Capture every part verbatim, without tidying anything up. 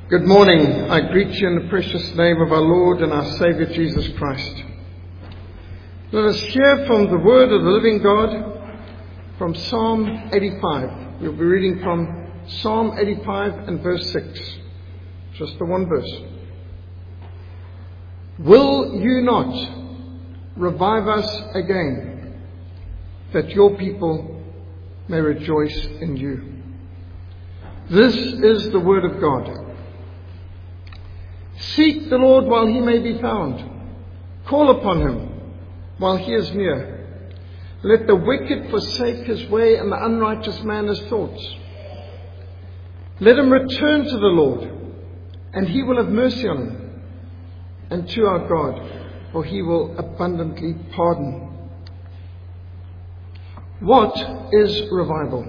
Good morning. I greet you in the precious name of our Lord and our Saviour Jesus Christ. Let us hear from the word of the living God from Psalm eighty-five. We'll be reading from Psalm eighty-five and verse six. Just the one verse. Will you not revive us again, that your people may rejoice in you? This is the word of God. Seek the Lord while he may be found. Call upon him while he is near. Let the wicked forsake his way and the unrighteous man his thoughts. Let him return to the Lord, and he will have mercy on him, and to our God, for he will abundantly pardon. What is revival?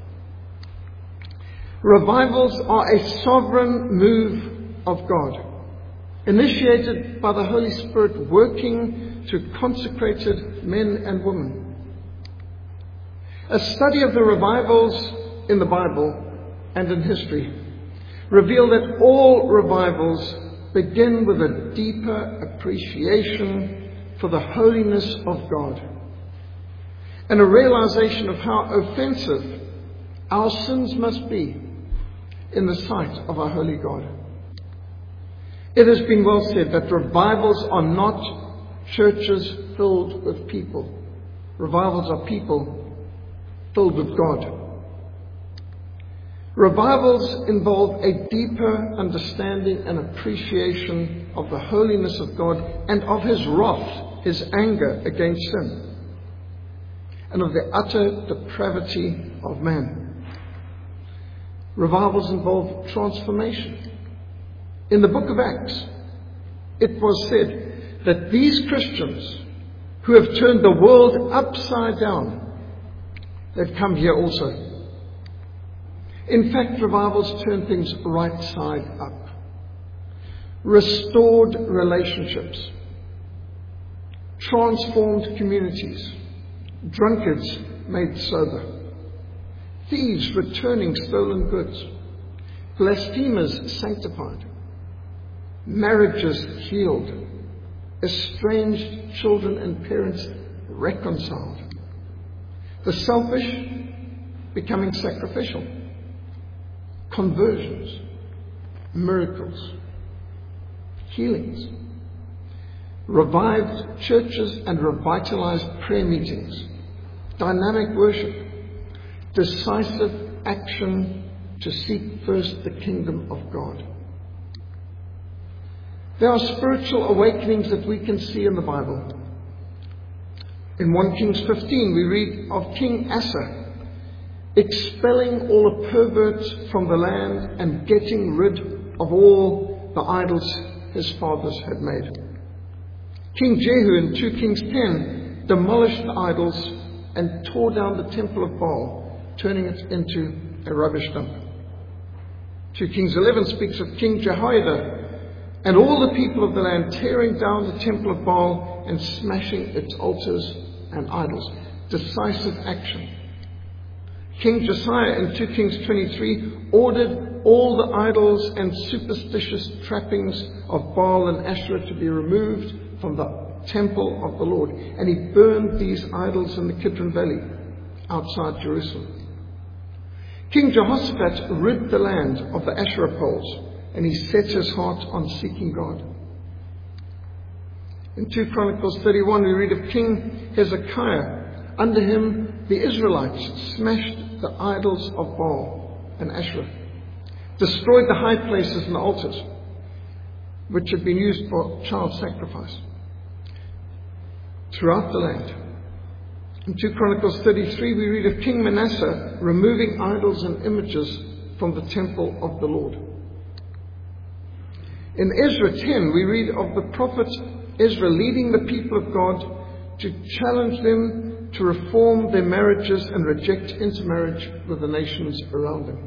Revivals are a sovereign move of God, initiated by the Holy Spirit working through consecrated men and women. A study of the revivals in the Bible and in history reveal that all revivals begin with a deeper appreciation for the holiness of God and a realization of how offensive our sins must be in the sight of our holy God. It has been well said that revivals are not churches filled with people. Revivals are people filled with God. Revivals involve a deeper understanding and appreciation of the holiness of God and of his wrath, his anger against sin, and of the utter depravity of man. Revivals involve transformation. In the book of Acts, it was said that these Christians who have turned the world upside down, they've come here also. In fact, revivals turn things right side up. Restored relationships, transformed communities, drunkards made sober, thieves returning stolen goods, blasphemers sanctified, marriages healed, estranged children and parents reconciled, the selfish becoming sacrificial, conversions, miracles, healings, revived churches and revitalized prayer meetings, dynamic worship, decisive action to seek first the kingdom of God. There are spiritual awakenings that we can see in the Bible. In First Kings fifteen, we read of King Asa expelling all the perverts from the land and getting rid of all the idols his fathers had made. King Jehu in Second Kings ten demolished the idols and tore down the temple of Baal, turning it into a rubbish dump. Second Kings eleven speaks of King Jehoiada and all the people of the land tearing down the temple of Baal and smashing its altars and idols. Decisive action. King Josiah in Second Kings twenty-three ordered all the idols and superstitious trappings of Baal and Asherah to be removed from the temple of the Lord. And he burned these idols in the Kidron Valley outside Jerusalem. King Jehoshaphat rid the land of the Asherah poles, and he set his heart on seeking God. In Second Chronicles thirty-one, we read of King Hezekiah. Under him, the Israelites smashed the idols of Baal and Asherah, destroyed the high places and the altars, which had been used for child sacrifice, throughout the land. In Second Chronicles thirty-three, we read of King Manasseh removing idols and images from the temple of the Lord. In Ezra ten, we read of the prophet Ezra leading the people of God to challenge them to reform their marriages and reject intermarriage with the nations around them.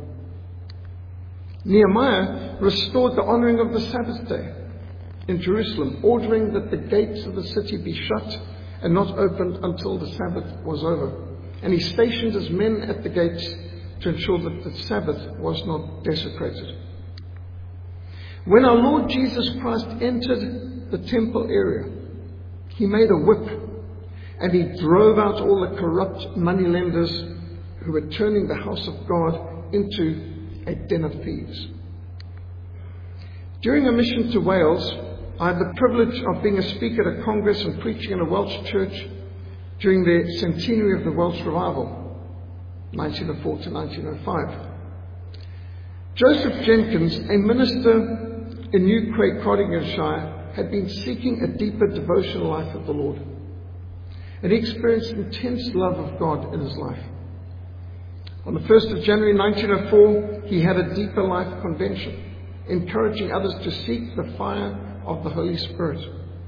Nehemiah restored the honoring of the Sabbath day in Jerusalem, ordering that the gates of the city be shut and not opened until the Sabbath was over. And he stationed his men at the gates to ensure that the Sabbath was not desecrated. When our Lord Jesus Christ entered the temple area, he made a whip and he drove out all the corrupt moneylenders who were turning the house of God into a den of thieves. During a mission to Wales, I had the privilege of being a speaker at a congress and preaching in a Welsh church during the centenary of the Welsh Revival, nineteen oh four to nineteen oh five. Joseph Jenkins, a minister in New Craig, Cardiganshire, had been seeking a deeper devotional life of the Lord. And he experienced intense love of God in his life. On the first of January nineteen oh four, he had a deeper life convention, encouraging others to seek the fire of the Holy Spirit.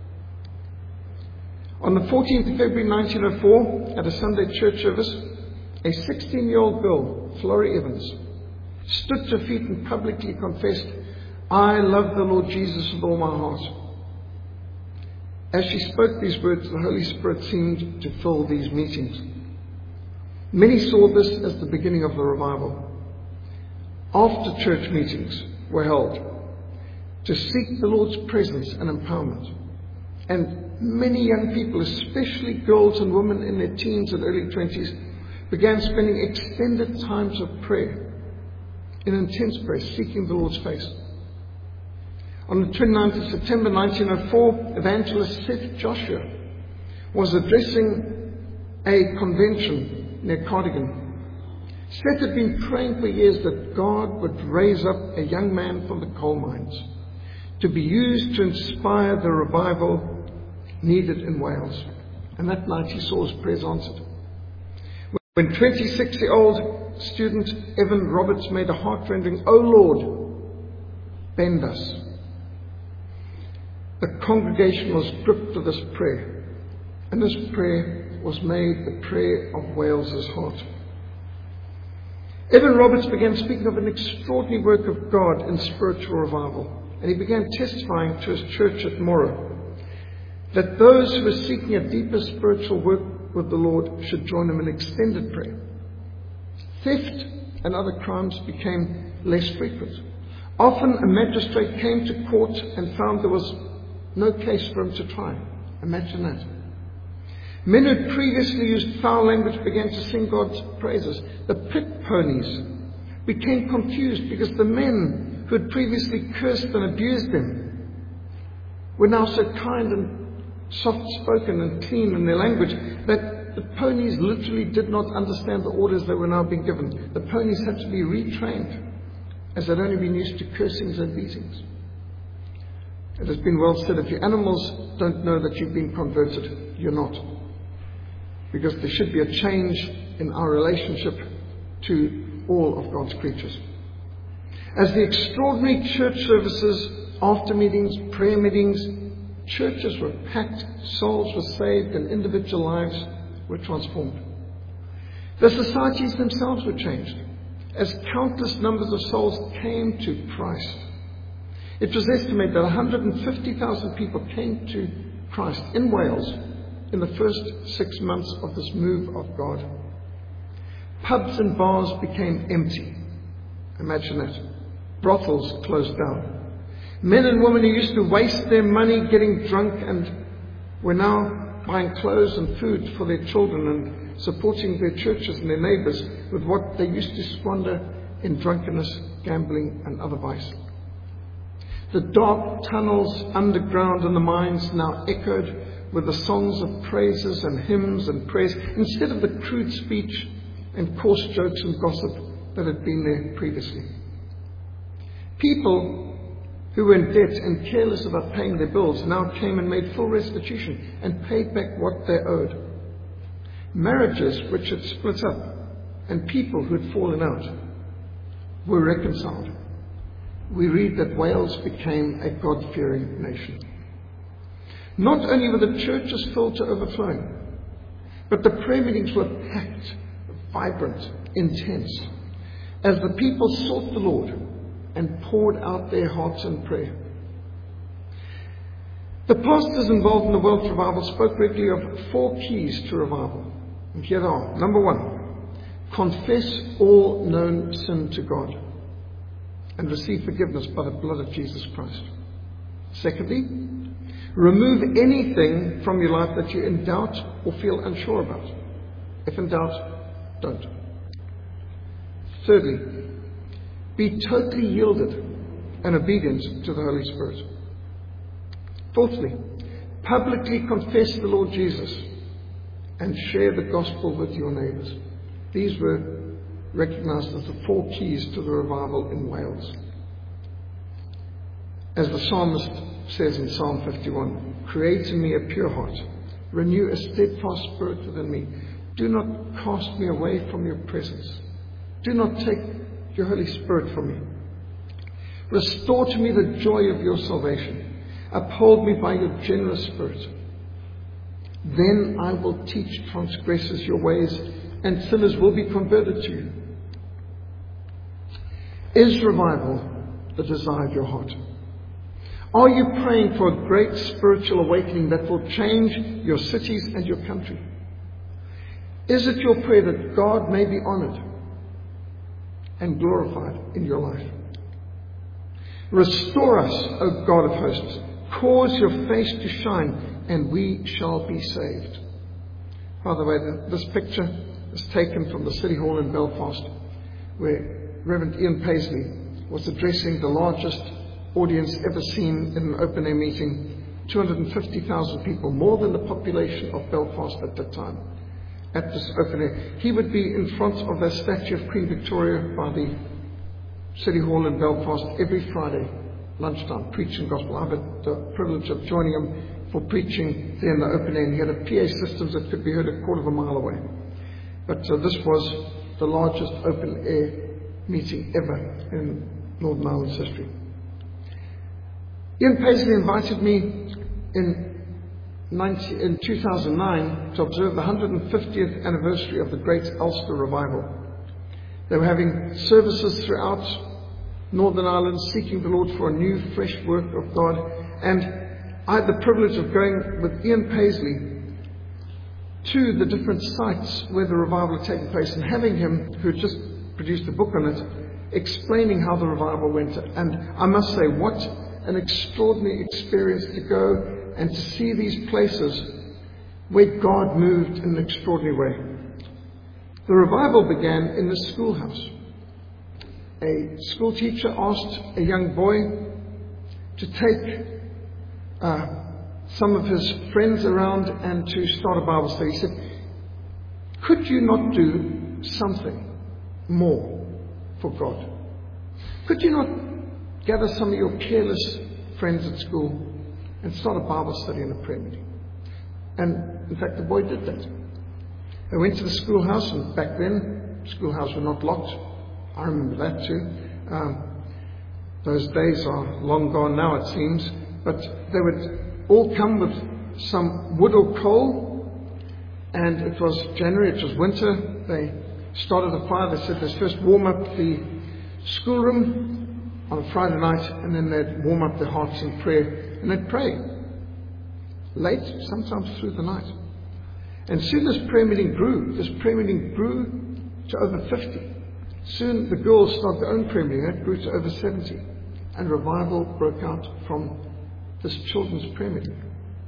On the fourteenth of February nineteen oh four, at a Sunday church service, a sixteen-year-old girl, Florrie Evans, stood to her feet and publicly confessed, "I love the Lord Jesus with all my heart." As she spoke these words, the Holy Spirit seemed to fill these meetings. Many saw this as the beginning of the revival. After church meetings were held to seek the Lord's presence and empowerment. And many young people, especially girls and women in their teens and early twenties, began spending extended times of prayer, in intense prayer, seeking the Lord's face. On the twenty-ninth of September nineteen oh four, evangelist Seth Joshua was addressing a convention near Cardigan. Seth had been praying for years that God would raise up a young man from the coal mines to be used to inspire the revival needed in Wales. And that night he saw his prayers answered. When twenty-six-year-old student Evan Roberts made a heart-rending, "Oh Lord, bend us," the congregation was gripped with this prayer. And this prayer was made the prayer of Wales's heart. Evan Roberts began speaking of an extraordinary work of God in spiritual revival. And he began testifying to his church at Morrow that those who were seeking a deeper spiritual work with the Lord should join him in extended prayer. Theft and other crimes became less frequent. Often a magistrate came to court and found there was no case for him to try. Imagine that. Men who had previously used foul language began to sing God's praises. The pit ponies became confused because the men who had previously cursed and abused them were now so kind and soft-spoken and clean in their language that the ponies literally did not understand the orders that were now being given. The ponies had to be retrained, as they'd only been used to cursings and beatings. It has been well said, if your animals don't know that you've been converted, you're not. Because there should be a change in our relationship to all of God's creatures. As the extraordinary church services, after meetings, prayer meetings, churches were packed, souls were saved, and individual lives were transformed. The societies themselves were changed, as countless numbers of souls came to Christ. It was estimated that one hundred fifty thousand people came to Christ in Wales in the first six months of this move of God. Pubs and bars became empty. Imagine that. Brothels closed down. Men and women who used to waste their money getting drunk and were now buying clothes and food for their children and supporting their churches and their neighbours with what they used to squander in drunkenness, gambling and other vice. The dark tunnels underground in the mines now echoed with the songs of praises and hymns and prayers instead of the crude speech and coarse jokes and gossip that had been there previously. People who were in debt and careless about paying their bills now came and made full restitution and paid back what they owed. Marriages which had split up and people who had fallen out were reconciled. We read that Wales became a God-fearing nation. Not only were the churches filled to overflowing, but the prayer meetings were packed, vibrant, intense, as the people sought the Lord and poured out their hearts in prayer. The pastors involved in the Welsh revival spoke regularly of four keys to revival. And here they are. Number one, confess all known sin to God. and receive forgiveness by the blood of Jesus Christ. Secondly, remove anything from your life that you're in doubt or feel unsure about. If in doubt, don't. Thirdly, be totally yielded and obedient to the Holy Spirit. Fourthly, publicly confess the Lord Jesus and share the gospel with your neighbours. These were recognized as the four keys to the revival in Wales. As the psalmist says in Psalm fifty-one, create in me a pure heart, renew a steadfast spirit within me. Do not cast me away from your presence. Do not take your Holy Spirit from me. Restore to me the joy of your salvation. Uphold me by your generous spirit. Then I will teach transgressors your ways, and sinners will be converted to you. Is revival the desire of your heart? Are you praying for a great spiritual awakening that will change your cities and your country? Is it your prayer that God may be honored and glorified in your life? Restore us, O God of hosts. Cause your face to shine, and we shall be saved. By the way, this picture is taken from the City Hall in Belfast, where Reverend Ian Paisley was addressing the largest audience ever seen in an open-air meeting, two hundred fifty thousand people, more than the population of Belfast at that time, at this open-air. He would be in front of the statue of Queen Victoria by the City Hall in Belfast every Friday lunchtime, preaching gospel. I had the privilege of joining him for preaching there in the open air, and he had a P A system that could be heard a quarter of a mile away. But uh, this was the largest open-air meeting ever in Northern Ireland's history. Ian Paisley invited me in, ninety, in two thousand nine to observe the one hundred fiftieth anniversary of the Great Ulster Revival. They were having services throughout Northern Ireland, seeking the Lord for a new, fresh work of God. And I had the privilege of going with Ian Paisley to the different sites where the revival had taken place, and having him, who had just produced a book on it, explaining how the revival went. And I must say, what an extraordinary experience to go and to see these places where God moved in an extraordinary way. The revival began in the schoolhouse. A school teacher asked a young boy to take uh, some of his friends around and to start a Bible study. He said, could you not do something more for God? Could you not gather some of your careless friends at school and start a Bible study and a prayer meeting? And in fact, the boy did that. They went to the schoolhouse, and back then, schoolhouses were not locked. I remember that too. Um, those days are long gone now, it seems. But they would all come with some wood or coal, and it was January, it was winter. They started a fire. They said they'd first warm up the schoolroom on a Friday night, and then they'd warm up their hearts in prayer, and they'd pray late, sometimes through the night. And soon this prayer meeting grew. This prayer meeting grew to over fifty. Soon the girls started their own prayer meeting. That grew to over seventy. And revival broke out from this children's prayer meeting.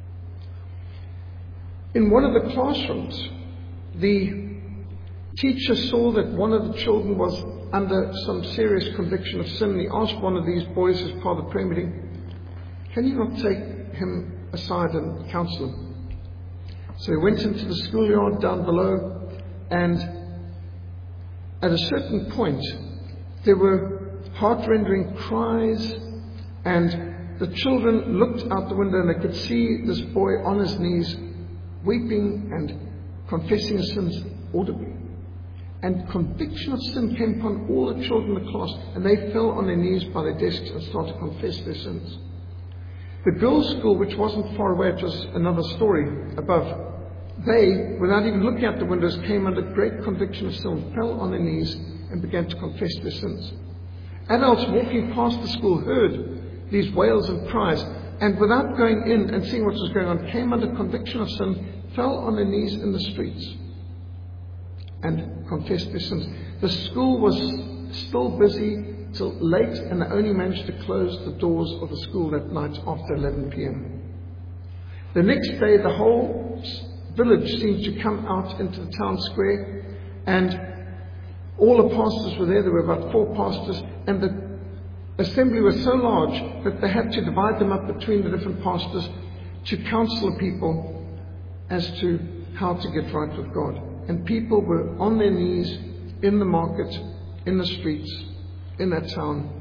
In one of the classrooms, the teacher saw that one of the children was under some serious conviction of sin. He asked one of these boys as part of the prayer meeting, can you not take him aside and counsel him? So he went into the schoolyard down below, and at a certain point, there were heart-rending cries, and the children looked out the window and they could see this boy on his knees, weeping and confessing his sins audibly. And conviction of sin came upon all the children in the class, and they fell on their knees by their desks and started to confess their sins. The girls' school, which wasn't far away, it was another story above, they, without even looking out the windows, came under great conviction of sin, fell on their knees and began to confess their sins. Adults walking past the school heard these wails and cries, and without going in and seeing what was going on, came under conviction of sin, fell on their knees in the streets and confessed their sins. The school was still busy till late, and they only managed to close the doors of the school that night after eleven p.m. The next day, the whole village seemed to come out into the town square, and all the pastors were there. There were about four pastors, and the assembly was so large that they had to divide them up between the different pastors to counsel the people as to how to get right with God. And people were on their knees in the market, in the streets, in that town,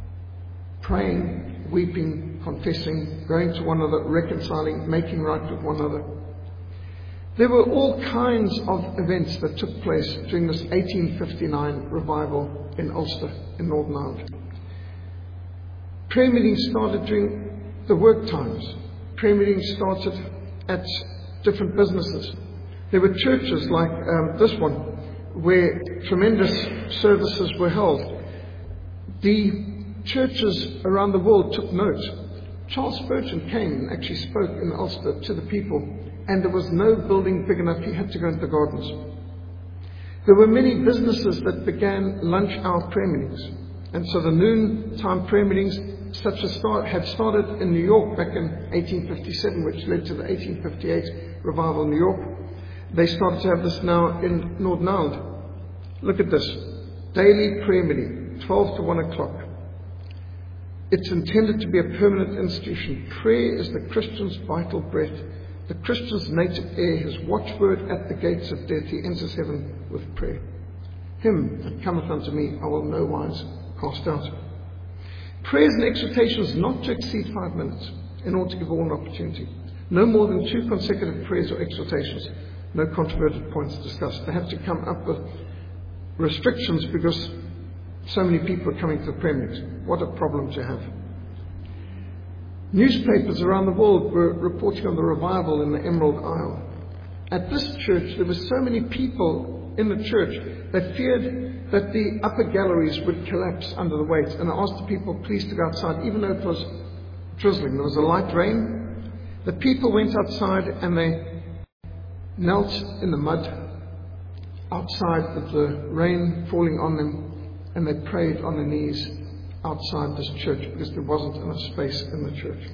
praying, weeping, confessing, going to one another, reconciling, making right with one another. There were all kinds of events that took place during this eighteen fifty-nine revival in Ulster, in Northern Ireland. Prayer meetings started during the work times. Prayer meetings started at different businesses. There were churches like um, this one, where tremendous services were held. The churches around the world took note. Charles Spurgeon came and actually spoke in Ulster to the people, and there was no building big enough. He had to go into the gardens. There were many businesses that began lunch hour prayer meetings. And so the noontime prayer meetings, such as start, had started in New York back in eighteen fifty-seven, which led to the eighteen fifty-eight revival in New York. They started to have this now in Northern Ireland. Look at this. Daily prayer meeting, twelve to one o'clock. It's intended to be a permanent institution. Prayer is the Christian's vital breath, the Christian's native air, his watchword at the gates of death. He enters heaven with prayer. Him that cometh unto me, I will no wise cast out. Prayers and exhortations not to exceed five minutes in order to give all an opportunity. No more than two consecutive prayers or exhortations. No controverted points discussed. They had to come up with restrictions because so many people are coming to the prayer meetings. What a problem to have. Newspapers around the world were reporting on the revival in the Emerald Isle. At this church, there were so many people in the church that feared that the upper galleries would collapse under the weight. And I asked the people please to go outside, even though it was drizzling. There was a light rain. The people went outside and they knelt in the mud outside with the rain falling on them, and they prayed on their knees outside this church because there wasn't enough space in the church.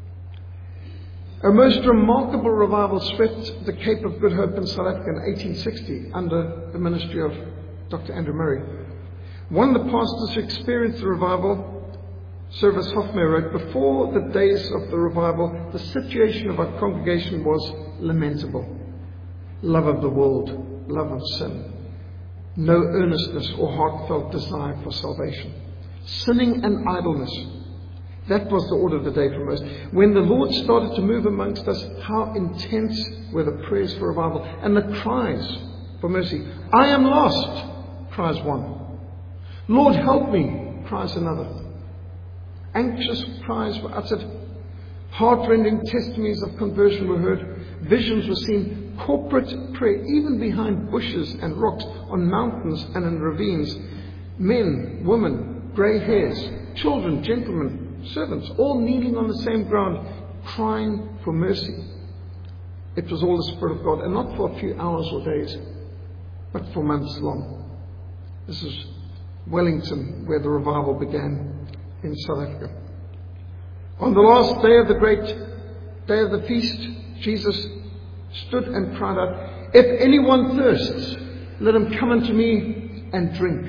A most remarkable revival swept the Cape of Good Hope in South Africa in eighteen sixty under the ministry of Doctor Andrew Murray. One of the pastors who experienced the revival, Service Hoffmeyer, wrote, before the days of the revival, the situation of our congregation was lamentable. Love of the world, love of sin, no earnestness or heartfelt desire for salvation, sinning and idleness. That was the order of the day for most. When the Lord started to move amongst us, how intense were the prayers for revival and the cries for mercy. I am lost, cries one. Lord, help me, cries another. Anxious cries were uttered. Heartrending testimonies of conversion were heard. Visions were seen. Corporate prayer, even behind bushes and rocks, on mountains and in ravines. Men, women, grey hairs, children, gentlemen, servants, all kneeling on the same ground, crying for mercy. It was all the Spirit of God, and not for a few hours or days, but for months long. This is Wellington, where the revival began in South Africa. On the last day of the great day of the feast, Jesus stood and cried out, if anyone thirsts, let him come unto me and drink.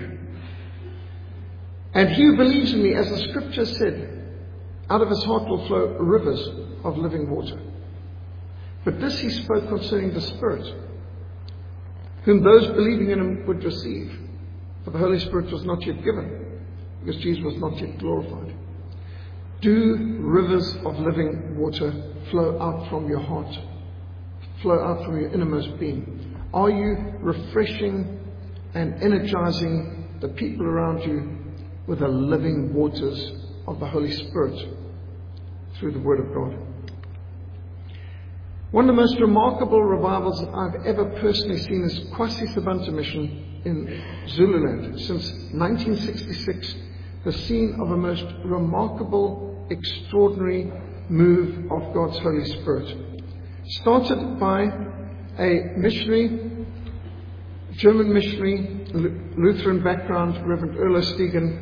And he who believes in me, as the scripture said, out of his heart will flow rivers of living water. But this he spoke concerning the Spirit, whom those believing in him would receive. For the Holy Spirit was not yet given, because Jesus was not yet glorified. Do rivers of living water flow out from your heart? Flow out from your innermost being? Are you refreshing and energizing the people around you with the living waters of the Holy Spirit through the Word of God? One of the most remarkable revivals that I've ever personally seen is Kwasi Sabanta Mission in Zululand. Since nineteen sixty-six, the scene of a most remarkable, extraordinary move of God's Holy Spirit. Started by a missionary, German missionary, Lutheran background, Reverend Erlo Stegen,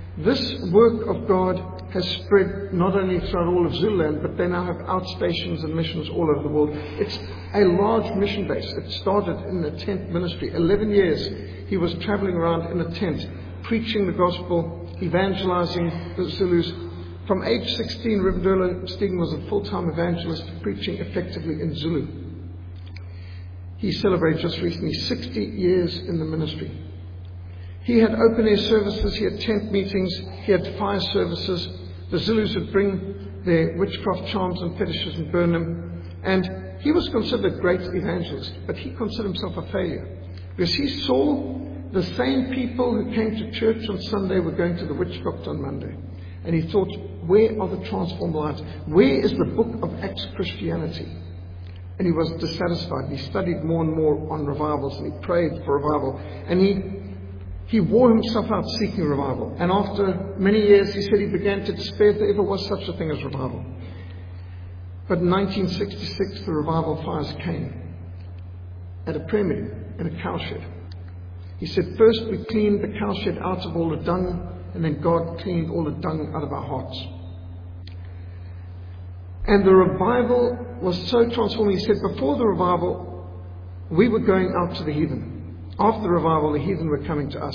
This work of God has spread not only throughout all of Zululand, but they now have outstations and missions all over the world. It's a large mission base. It started in a tent ministry. Eleven years he was traveling around in a tent, preaching the gospel, evangelizing the Zulus. From age sixteen, Reverend Erla Stegen was a full-time evangelist, preaching effectively in Zulu. He celebrated just recently sixty years in the ministry. He had open-air services, he had tent meetings, he had fire services. The Zulus would bring their witchcraft charms and fetishes and burn them. And he was considered a great evangelist, but he considered himself a failure. Because he saw the same people who came to church on Sunday were going to the witch doctor on Monday. And he thought, where are the transformed lives? Where is the book of Acts Christianity? And he was dissatisfied. He studied more and more on revivals, and he prayed for revival. And he He wore himself out seeking revival. And after many years, he said he began to despair if there ever was such a thing as revival. But in nineteen sixty-six, the revival fires came at a prayer meeting in a cowshed. He said, first we cleaned the cowshed out of all the dung, and then God cleaned all the dung out of our hearts. And the revival was so transforming. He said, before the revival, we were going out to the heathen. After the revival, the heathen were coming to us.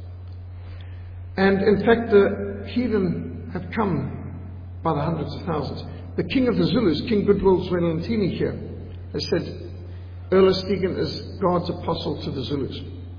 And in fact, the heathen have come by the hundreds of thousands. The king of the Zulus, King Goodwill Zwelithini here, has said, Erla Stegen is God's apostle to the Zulus.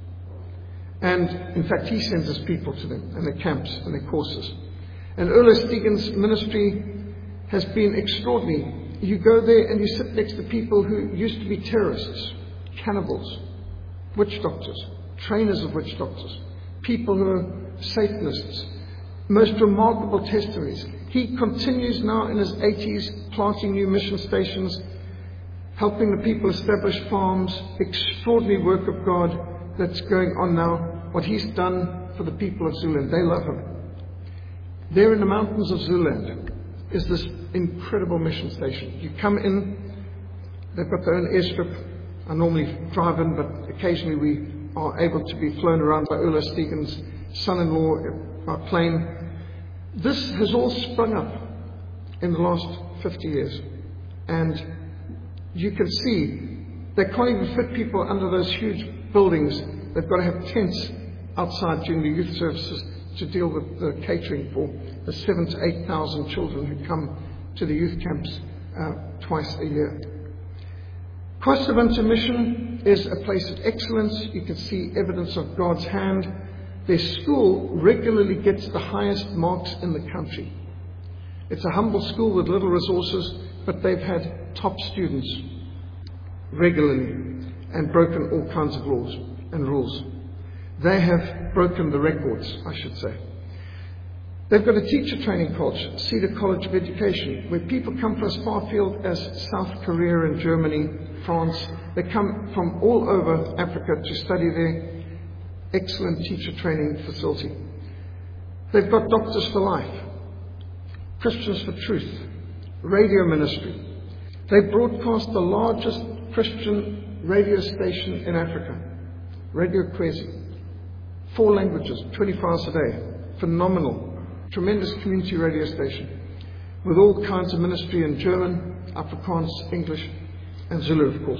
And in fact, he sends his people to them, and their camps, and their courses. And Erla Stegen's ministry has been extraordinary. You go there and you sit next to people who used to be terrorists, cannibals, witch doctors, trainers of witch doctors, people who are Satanists. Most remarkable testimonies. He continues now in his eighties, planting new mission stations, helping the people establish farms. Extraordinary work of God that's going on now. What he's done for the people of Zululand. They love him. There in the mountains of Zululand is this incredible mission station. You come in, they've got their own airstrip. I normally drive in, but occasionally we are able to be flown around by Erla Stegen's son-in-law by plane. This has all sprung up in the last fifty years. And you can see they can't even fit people under those huge buildings. They've got to have tents outside during the youth services to deal with the catering for the seven to eight thousand children who come to the youth camps uh, twice a year. Kosovo Mission is a place of excellence. You can see evidence of God's hand. Their school regularly gets the highest marks in the country. It's a humble school with little resources, but they've had top students regularly and broken all kinds of laws and rules. They have broken the records, I should say. They've got a teacher training culture, Cedar College of Education, where people come from as far afield as South Korea and Germany, France. They come from all over Africa to study there. Excellent teacher training facility. They've got Doctors for Life, Christians for Truth, radio ministry. They broadcast the largest Christian radio station in Africa, Radio Kwezi. Four languages, twenty-four hours a day. Phenomenal. Tremendous community radio station with all kinds of ministry in German, Afrikaans, English, and Zulu, of course.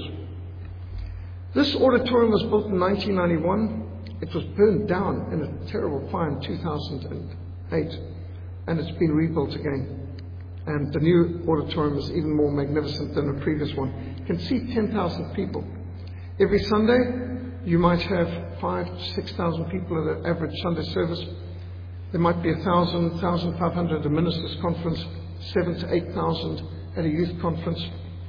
This auditorium was built in nineteen ninety-one. It was burned down in a terrible fire in two thousand eight, and it's been rebuilt again. And the new auditorium is even more magnificent than the previous one. It can seat ten thousand people. Every Sunday, you might have five to six thousand people at an average Sunday service. There might be one thousand, one thousand five hundred at a ministers' conference, seven to eight thousand at a youth conference.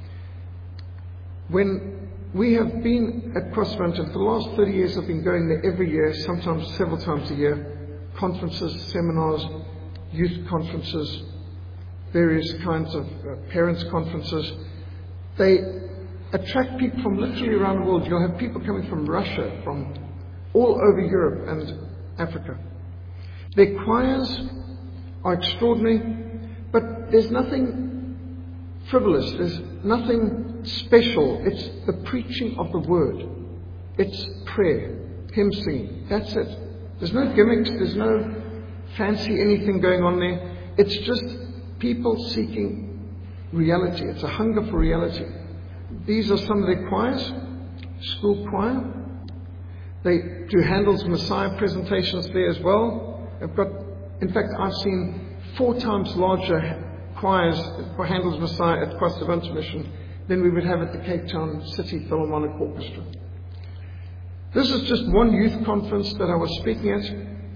When we have been at Cross Mountain for the last thirty years, I've been going there every year, sometimes several times a year. Conferences, seminars, youth conferences, various kinds of uh, parents' conferences. They attract people from literally around the world. You'll have people coming from Russia, from all over Europe and Africa. Their choirs are extraordinary, but there's nothing frivolous. There's nothing special. It's the preaching of the word. It's prayer, hymn singing. That's it. There's no gimmicks. There's no fancy anything going on there. It's just people seeking reality. It's a hunger for reality. These are some of their choirs. School choir. They do Handel's Messiah presentations there as well. They've got, in fact, I've seen four times larger choirs for Handel's Messiah at Kwasabuntu Mission than we would have at the Cape Town City Philharmonic Orchestra. This is just one youth conference that I was speaking at.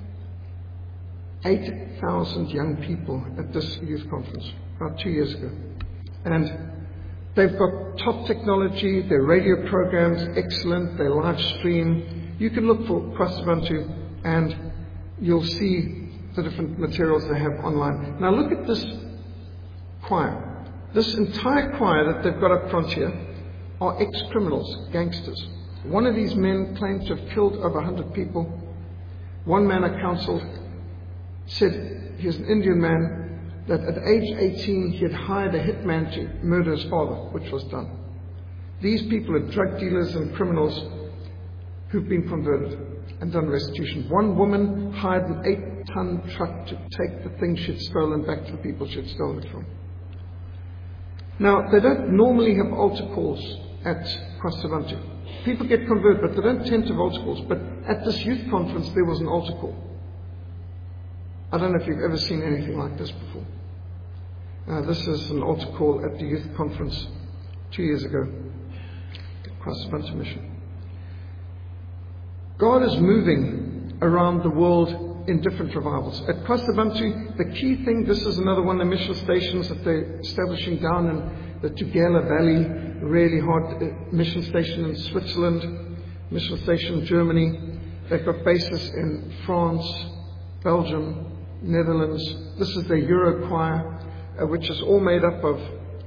eight thousand young people at this youth conference about two years ago. And they've got top technology, their radio programs excellent, they live stream. You can look for Kwasabuntu and you'll see the different materials they have online. Now look at this choir. This entire choir that they've got up front here are ex-criminals, gangsters. One of these men claimed to have killed over one hundred people. One man I counseled said he was an Indian man, that at age eighteen he had hired a hitman to murder his father, which was done. These people are drug dealers and criminals who've been converted and done restitution. One woman hired an eight-ton truck to take the things she'd stolen back to the people she'd stolen it from. Now, they don't normally have altar calls at Kwasabuntu. People get converted, but they don't tend to have altar calls. But at this youth conference, there was an altar call. I don't know if you've ever seen anything like this before. Uh, this is an altar call at the youth conference two years ago at Kwasabuntu Mission. God is moving around the world in different revivals. At Kwasabuntu, the key thing, this is another one of the mission stations that they're establishing down in the Tugela Valley, really hard uh, mission station in Switzerland, mission station in Germany. They've got bases in France, Belgium, Netherlands. This is their Euro choir, uh, which is all made up of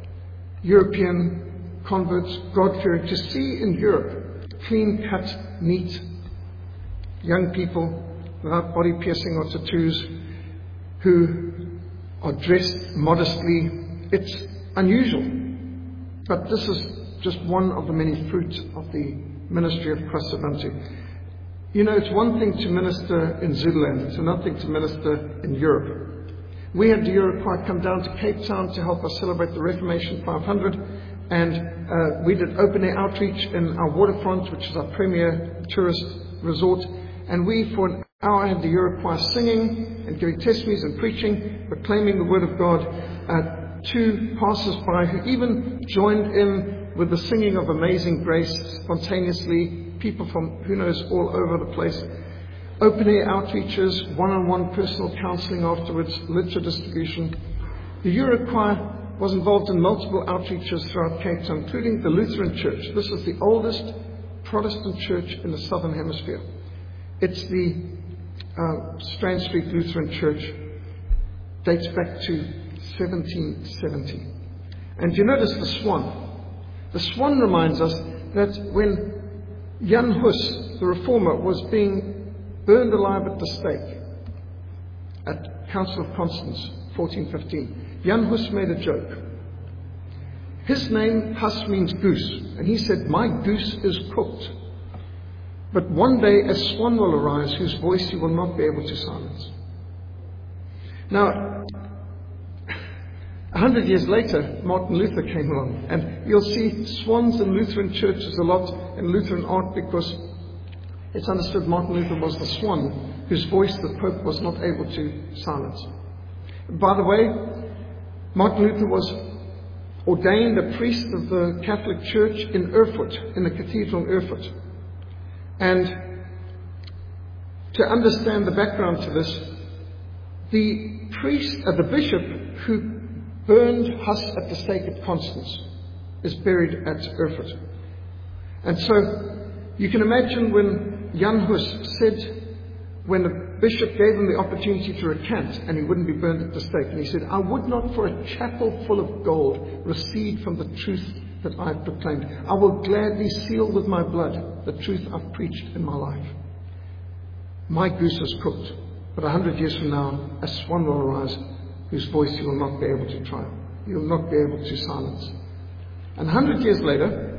European converts, God-fearing. To see in Europe clean-cut, neat young people without body piercing or tattoos who are dressed modestly, it's unusual. But this is just one of the many fruits of the ministry of Kwasabuntu. You know, it's one thing to minister in Zululand, it's another thing to minister in Europe. We had the Euro Choir come down to Cape Town to help us celebrate the Reformation five hundred, and uh, we did open-air outreach in our waterfront, which is our premier tourist resort, and we, for an hour, had the Euro Choir singing and giving testimonies and preaching, proclaiming the Word of God uh, to passers-by who even joined in with the singing of Amazing Grace spontaneously, people from who knows all over the place. Open-air outreaches, one-on-one personal counseling afterwards, literature distribution. The Euro Choir was involved in multiple outreaches throughout Cape Town, including the Lutheran Church. This is the oldest Protestant church in the Southern Hemisphere. It's the uh, Strand Street Lutheran Church. Dates back to seventeen seventy. And you notice the swan. The swan reminds us that when Jan Hus, the reformer, was being burned alive at the stake at Council of Constance, fourteen fifteen, Jan Hus made a joke. His name, Hus, means goose, and he said, "My goose is cooked. But one day a swan will arise whose voice you will not be able to silence." Now, a hundred years later, Martin Luther came along, and you'll see swans in Lutheran churches a lot in Lutheran art because it's understood Martin Luther was the swan whose voice the Pope was not able to silence. By the way, Martin Luther was ordained a priest of the Catholic Church in Erfurt, in the cathedral in Erfurt. And to understand the background to this, the priest, uh, the bishop who burned Hus at the stake at Constance is buried at Erfurt. And so you can imagine when Jan Hus said, when the bishop gave him the opportunity to recant and he wouldn't be burned at the stake, and he said, "I would not for a chapel full of gold recede from the truth that I've proclaimed. I will gladly seal with my blood the truth I've preached in my life. My goose is cooked, but a hundred years from now, a swan will arise whose voice you will not be able to triumph. You will not be able to silence." And a hundred years later,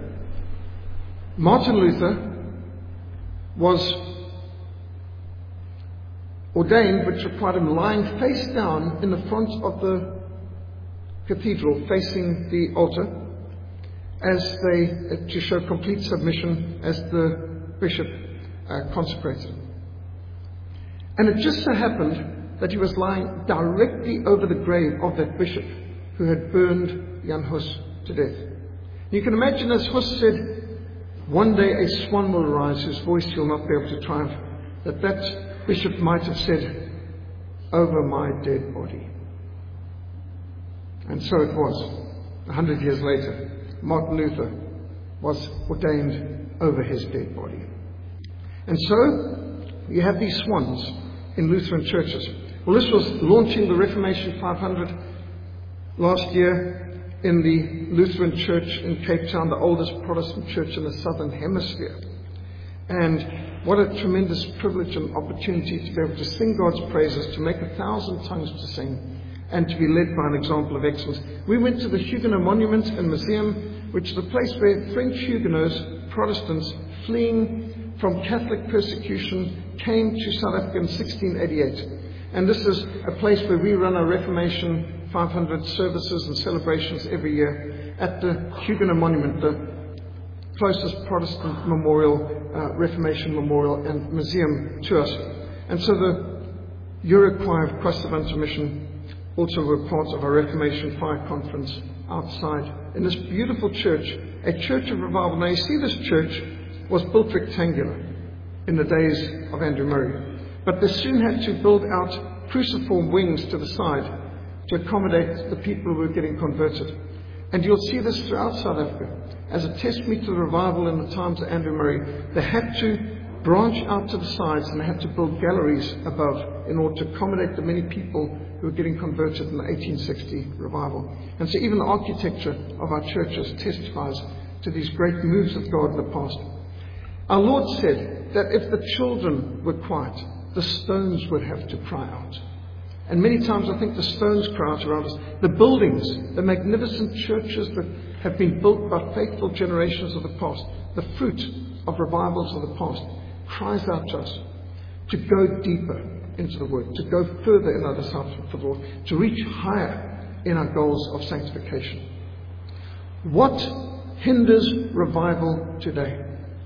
Martin Luther was ordained, which required him lying face down in the front of the cathedral, facing the altar, as they, to show complete submission as the bishop uh, consecrated. And it just so happened that he was lying directly over the grave of that bishop who had burned Jan Hus to death. You can imagine, as Hus said, one day a swan will arise whose voice you'll not be able to triumph, that that bishop might have said, over my dead body. And so it was. A hundred years later, Martin Luther was ordained over his dead body. And so, you have these swans in Lutheran churches. Well, this was launching the Reformation five hundred last year in the Lutheran Church in Cape Town, the oldest Protestant church in the Southern Hemisphere. And what a tremendous privilege and opportunity to be able to sing God's praises, to make a thousand tongues to sing, and to be led by an example of excellence. We went to the Huguenot Monument and Museum, which is a place where French Huguenots, Protestants, fleeing from Catholic persecution, came to South Africa in sixteen eighty-eight. And this is a place where we run our Reformation five hundred services and celebrations every year at the Huguenot Monument, the closest Protestant memorial, uh, Reformation memorial and museum to us. And so the Uruguay of Cross of Intermission also were part of our Reformation Fire Conference outside in this beautiful church, a church of revival. Now you see, this church was built rectangular in the days of Andrew Murray, but they soon had to build out cruciform wings to the side to accommodate the people who were getting converted. And you'll see this throughout South Africa. As a testimony to the revival in the times of Andrew Murray, they had to branch out to the sides and they had to build galleries above in order to accommodate the many people who were getting converted in the eighteen sixty revival. And so even the architecture of our churches testifies to these great moves of God in the past. Our Lord said that if the children were quiet, the stones would have to cry out. And many times I think the stones cry out around us. The buildings, the magnificent churches that have been built by faithful generations of the past, the fruit of revivals of the past, cries out to us to go deeper into the Word, to go further in our discipleship for the Lord, to reach higher in our goals of sanctification. What hinders revival today?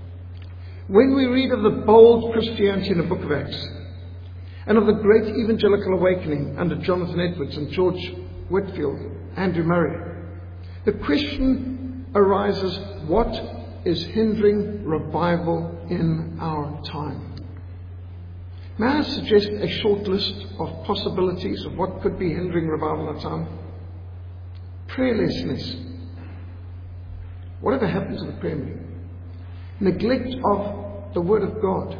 When we read of the bold Christianity in the book of Acts, and of the great evangelical awakening under Jonathan Edwards and George Whitefield, Andrew Murray, the question arises, what is hindering revival in our time? May I suggest a short list of possibilities of what could be hindering revival in our time? Prayerlessness. Whatever happened to the prayer meeting? Neglect of the Word of God.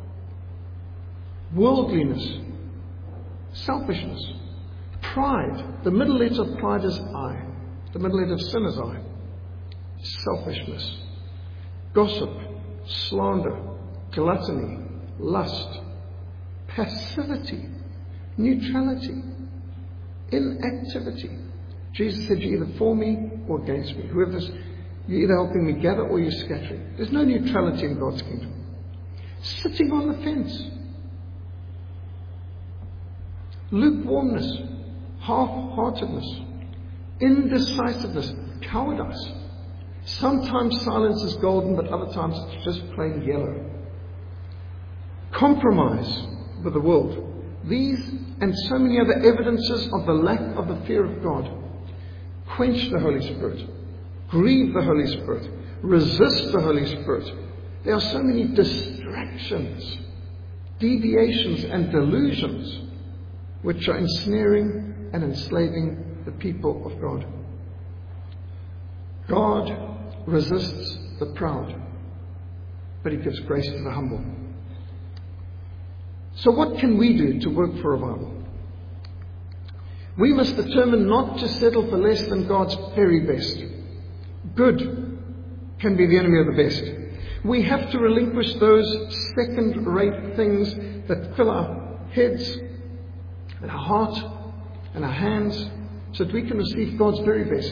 Worldliness, selfishness, pride. The middle letter of pride is I. The middle letter of sin is I. Selfishness, gossip, slander, gluttony, lust, passivity, neutrality, inactivity. Jesus said, you're either for me or against me. Whoever's, you're either helping me gather or you're scattering. There's no neutrality in God's kingdom. Sitting on the fence. Lukewarmness, half-heartedness, indecisiveness, cowardice. Sometimes silence is golden, but other times it's just plain yellow. Compromise with the world. These and so many other evidences of the lack of the fear of God quench the Holy Spirit, grieve the Holy Spirit, resist the Holy Spirit. There are so many distractions, deviations and delusions which are ensnaring and enslaving the people of God. God resists the proud, but He gives grace to the humble. So what can we do to work for revival? We must determine not to settle for less than God's very best. Good can be the enemy of the best. We have to relinquish those second-rate things that fill our heads and our heart and our hands so that we can receive God's very best.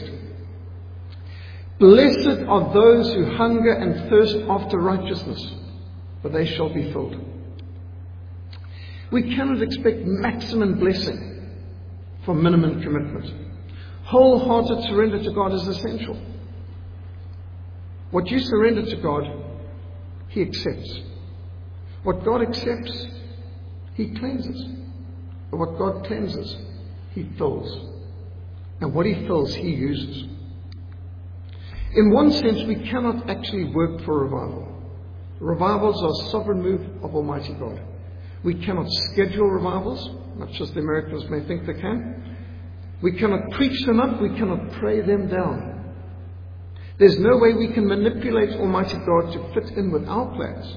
Blessed are those who hunger and thirst after righteousness, for they shall be filled. We cannot expect maximum blessing for minimum commitment. Wholehearted surrender to God is essential. What you surrender to God, He accepts. What God accepts, He cleanses. And what God cleanses, He fills. And what He fills, He uses. In one sense, we cannot actually work for revival. Revivals are a sovereign move of Almighty God. We cannot schedule revivals, much as the Americans may think they can. We cannot preach them up. We cannot pray them down. There's no way we can manipulate Almighty God to fit in with our plans.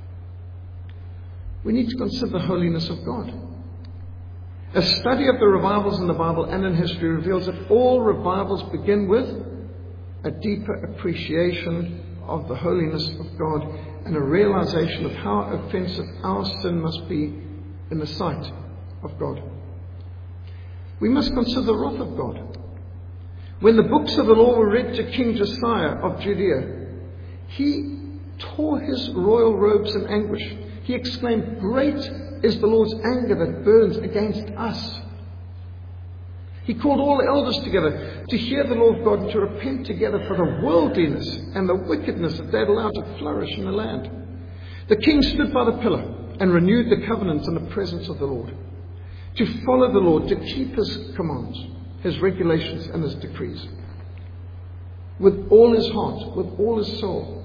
We need to consider the holiness of God. A study of the revivals in the Bible and in history reveals that all revivals begin with a deeper appreciation of the holiness of God and a realization of how offensive our sin must be in the sight of God. We must consider the wrath of God. When the books of the law were read to King Josiah of Judea, he tore his royal robes in anguish. He exclaimed, "Great is the Lord's anger that burns against us." He called all the elders together to hear the law of God and to repent together for the worldliness and the wickedness that they had allowed to flourish in the land. The king stood by the pillar and renewed the covenant in the presence of the Lord, to follow the Lord, to keep His commands, His regulations and His decrees, with all his heart, with all his soul.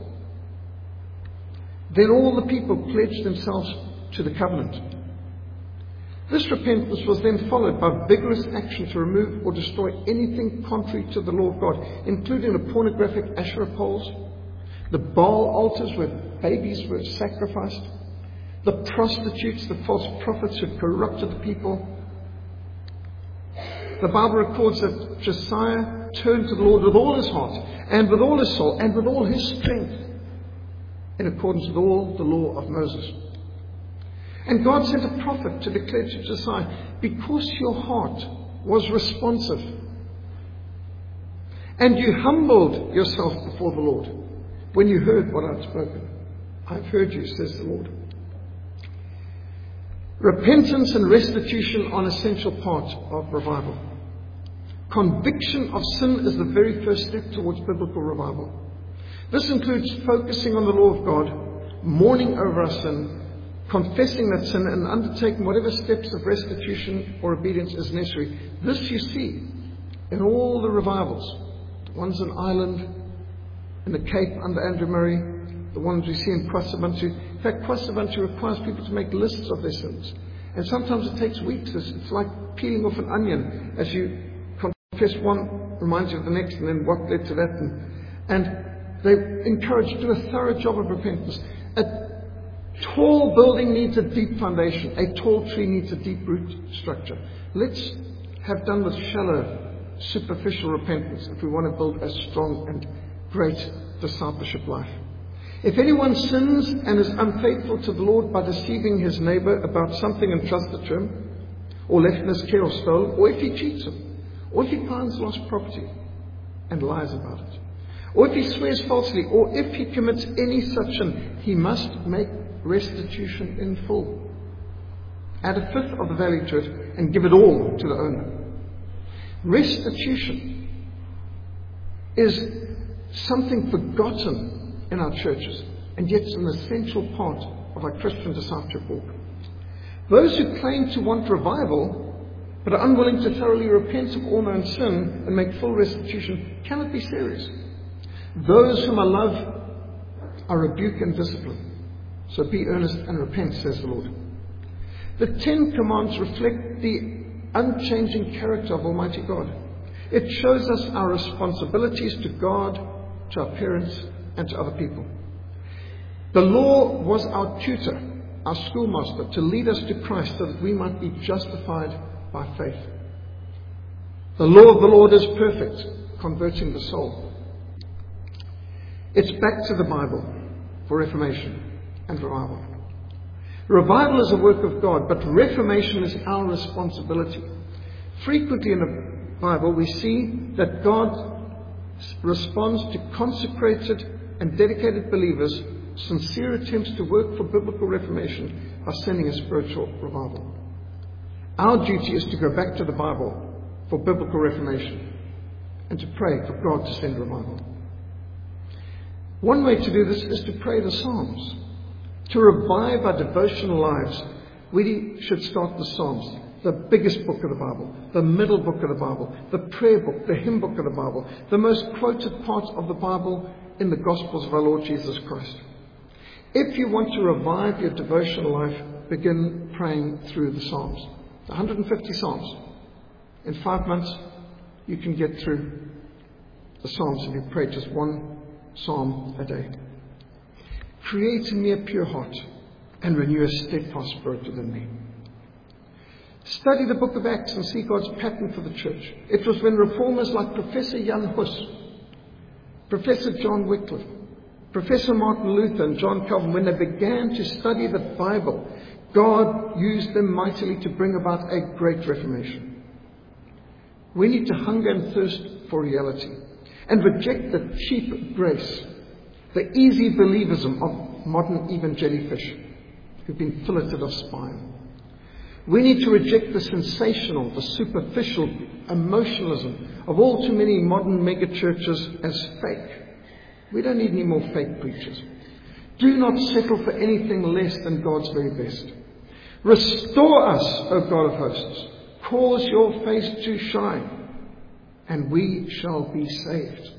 Then all the people pledged themselves to the covenant. This repentance was then followed by vigorous action to remove or destroy anything contrary to the law of God, including the pornographic Asherah poles, the Baal altars where babies were sacrificed, the prostitutes, the false prophets who corrupted the people. The Bible records that Josiah turned to the Lord with all his heart and with all his soul and with all his strength, in accordance with all the law of Moses. And God sent a prophet to declare to Josiah, because your heart was responsive and you humbled yourself before the Lord when you heard what I've spoken. I've heard you, says the Lord. Repentance and restitution are an essential part of revival. Conviction of sin is the very first step towards biblical revival. This includes focusing on the law of God, mourning over our sin, confessing that sin, and undertaking whatever steps of restitution or obedience is necessary. This you see in all the revivals. The ones in Ireland, in the Cape under Andrew Murray, the ones we see in Kwasibantu. In fact, Kwasibantu requires people to make lists of their sins. And sometimes it takes weeks. It's, it's like peeling off an onion. As you confess one, reminds you of the next, and then what led to that. And, and they encourage, do a thorough job of repentance. A tall building needs a deep foundation. A tall tree needs a deep root structure. Let's have done with shallow, superficial repentance if we want to build a strong and great discipleship life. If anyone sins and is unfaithful to the Lord by deceiving his neighbor about something entrusted to him, or left in his care or stolen, or if he cheats him, or if he finds lost property and lies about it, or if he swears falsely, or if he commits any such sin, he must make restitution in full. Add a fifth of the value to it and give it all to the owner. Restitution is something forgotten in our churches, and yet it's an essential part of our Christian discipleship walk. Those who claim to want revival, but are unwilling to thoroughly repent of all known sin and make full restitution, cannot be serious. Those whom I love, I rebuke and discipline. So be earnest and repent, says the Lord. The Ten Commandments reflect the unchanging character of Almighty God. It shows us our responsibilities to God, to our parents, and to other people. The law was our tutor, our schoolmaster, to lead us to Christ so that we might be justified by faith. The law of the Lord is perfect, converting the soul. It's back to the Bible for reformation and revival. Revival is a work of God, but reformation is our responsibility. Frequently in the Bible we see that God responds to consecrated and dedicated believers' sincere attempts to work for biblical reformation are sending a spiritual revival. Our duty is to go back to the Bible for biblical reformation and to pray for God to send revival. One way to do this is to pray the Psalms. To revive our devotional lives, we should start the Psalms, the biggest book of the Bible, the middle book of the Bible, the prayer book, the hymn book of the Bible, the most quoted part of the Bible in the Gospels of our Lord Jesus Christ. If you want to revive your devotional life, begin praying through the Psalms. one hundred fifty Psalms. In five months, you can get through the Psalms if you pray just one Psalm a day. Create in me a pure heart and renew a steadfast spirit within me. Study the book of Acts and see God's pattern for the church. It was when reformers like Professor Jan Hus, Professor John Wycliffe, Professor Martin Luther and John Calvin, when they began to study the Bible, God used them mightily to bring about a great reformation. We need to hunger and thirst for reality and reject the cheap grace, the easy believism of modern evangelifish who've been filleted of spine. We need to reject the sensational, the superficial emotionalism of all too many modern megachurches as fake. We don't need any more fake preachers. Do not settle for anything less than God's very best. Restore us, O God of hosts. Cause your face to shine, and we shall be saved.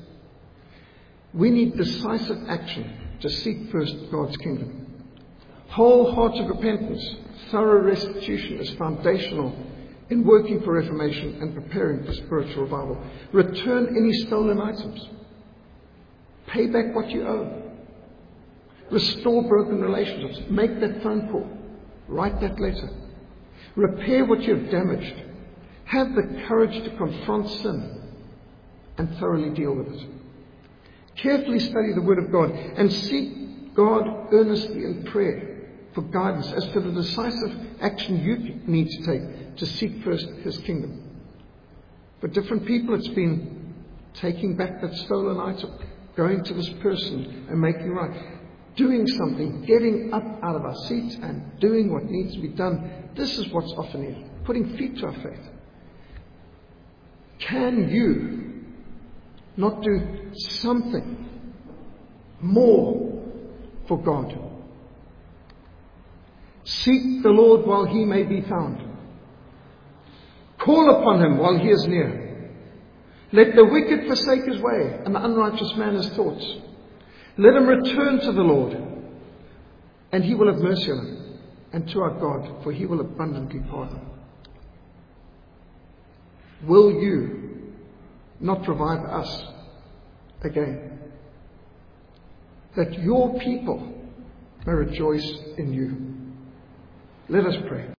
We need decisive action to seek first God's kingdom. Wholehearted repentance, thorough restitution is foundational in working for reformation and preparing for spiritual revival. Return any stolen items. Pay back what you owe. Restore broken relationships. Make that phone call. Write that letter. Repair what you have damaged. Have the courage to confront sin and thoroughly deal with it. Carefully study the Word of God and seek God earnestly in prayer for guidance as to the decisive action you need to take to seek first His kingdom. For different people, it's been taking back that stolen item, going to this person and making right, doing something, getting up out of our seats and doing what needs to be done. This is what's often needed, putting feet to our faith. Can you not do something more for God? Seek the Lord while He may be found. Call upon Him while He is near. Let the wicked forsake his way and the unrighteous man his thoughts. Let him return to the Lord, and He will have mercy on him, and to our God, for He will abundantly pardon. Will you not revive us again, that your people may rejoice in you? Let us pray.